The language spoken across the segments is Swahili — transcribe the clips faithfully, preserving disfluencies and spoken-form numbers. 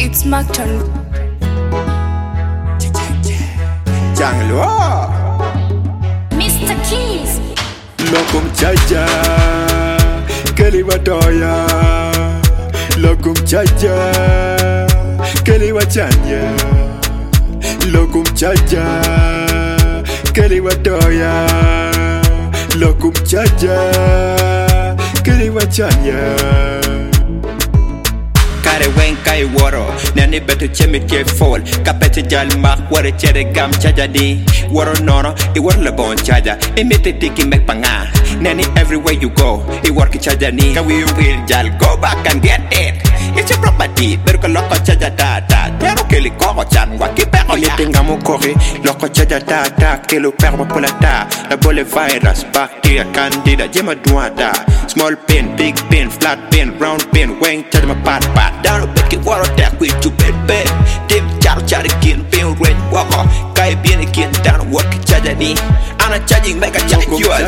It's Macton. Janglo Mister Keys. Lokum chaja Keli watoya Lokum chaja Keli wachanya Lokum chaja Keli watoya Lokum chaja Keli wachanya Kare wen kai woro nani betu chemi ke fall kapete jal mak wore chere gam chaja di woro nono I wor le bon chaja imite tiki mek panga nani everywhere you go I work chaja ni ka we will jal go back and get it it's your property pero ko loko chaja ta ta pero ke li ko chan wa ki pe ko ya tinga mo kore loko chaja ta ta ke lo per po la ta la bole virus bacteria candida jema duada small pin big pin flat pin round pin wen chaja ma pat pat down a bit, water that with you, baby. Dim char char again, pin red walker. Guy being again, down work, charging. I'm not charging, make a charge yours.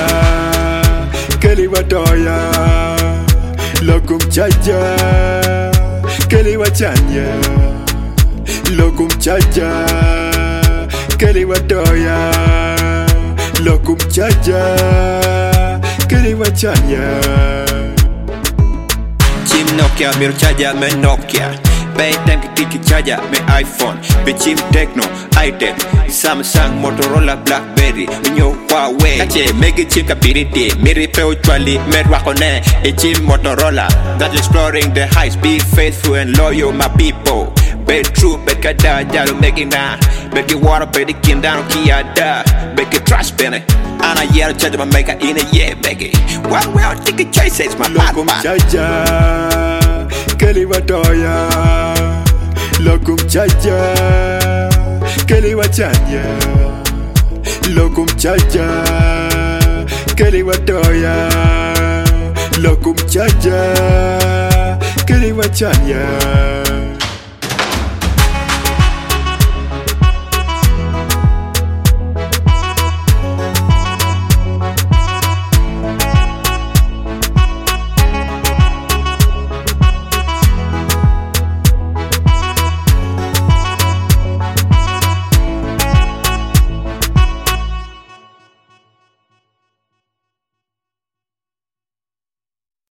Keli watoya, lokum chaja. Keli wachanya, lokum chaja. Keli watoya, lokum chaja. Keli wachanya. Chim Nokia, mir charger, me Nokia. Bay time tiki charger, me iPhone. Be chim Techno, iTech, Samsung, Motorola, Blackberry, Nyo Huawei. Kache, make it chim kapiriti, miri peo chwali, me wakone. A chim Motorola, that's exploring the heights. Be faithful and loyal, my people. Be true, be kada, jalo make it na. Make it water, be the king down, kia da. Make it trash penny. And I yell charge my maker in a year, make it. Well, well, think it chases my Lokum chaja, Keli watoya. Lokum chaja, Keli wachanya. Lokum chaja, Keli watoya. Lokum chaja, Keli wachanya.